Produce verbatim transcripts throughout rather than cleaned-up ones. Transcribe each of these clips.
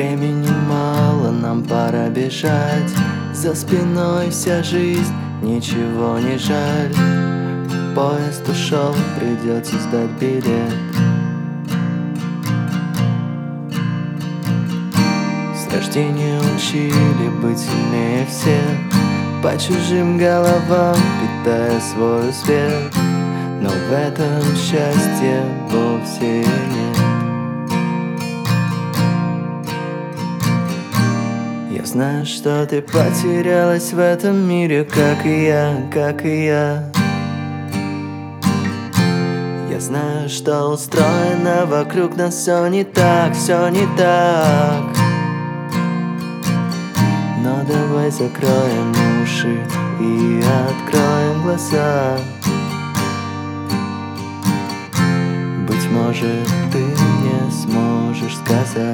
Времени мало, нам пора бежать. За спиной вся жизнь, ничего не жаль. Поезд ушел, придется сдать билет. С рождения учили быть сильнее всех, по чужим головам питая свой свет. Но в этом счастья вовсе нет. Я знаю, что ты потерялась в этом мире, как и я, как и я. Я знаю, что устроено вокруг нас все не так, все не так. Но давай закроем уши и откроем глаза. Быть может, ты не сможешь сказать,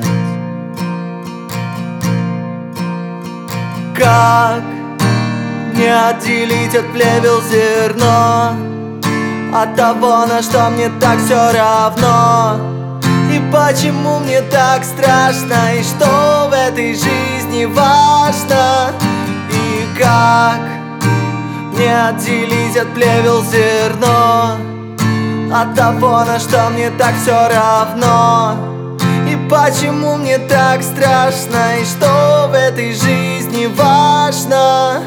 как мне отделить от плевел зерно от того, на что мне так все равно. И почему мне так страшно, и что в этой жизни важно. И как мне отделить от плевел зерно от того, на что мне так все равно. И почему мне так страшно, и что в этой жизни важно.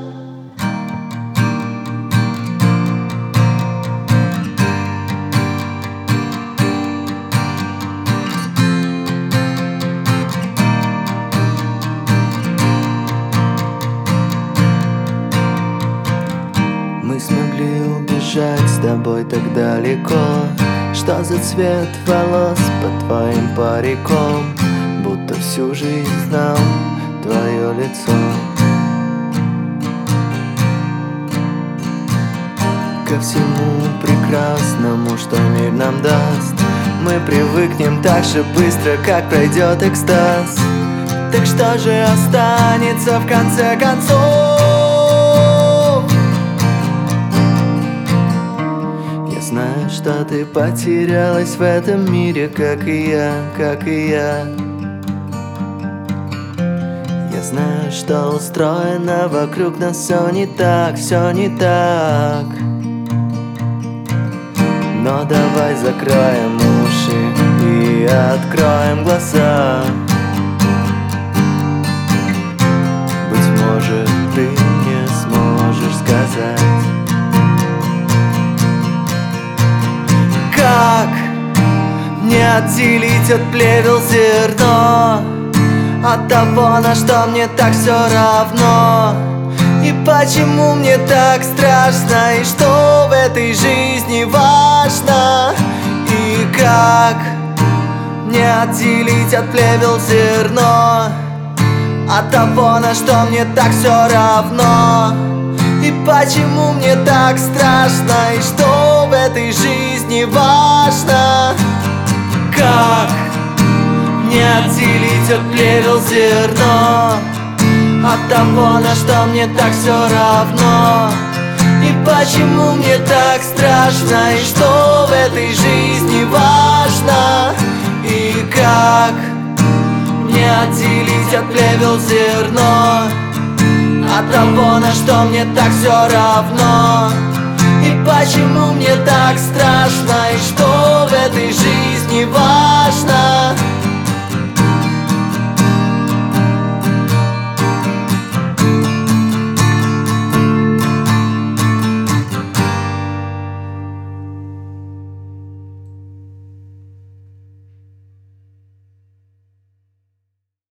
Мы смогли убежать с тобой так далеко. Что за цвет волос под твоим париком? Будто всю жизнь знал твое лицо. Ко всему прекрасному, что мир нам даст, мы привыкнем так же быстро, как пройдет экстаз. Так что же останется в конце концов? Знаю, что ты потерялась в этом мире, как и я, как и я. Я знаю, что устроено вокруг нас все не так, все не так. Но давай закроем уши и откроем глаза. Быть может, ты не сможешь сказать, как мне отделить от плевел зерно от того, на что мне так все равно. И почему мне так страшно, и что в этой жизни важно. И как мне отделить от плевел зерно от того, на что мне так все равно. И почему мне так страшно, и что в этой жизни важно. Как мне отделить от плевел зерно от того, на что мне так все равно. И почему мне так страшно, и что в этой жизни важно. И как мне отделить от плевел зерно от того, на что мне так все равно. И почему мне так страшно, и что в этой жизни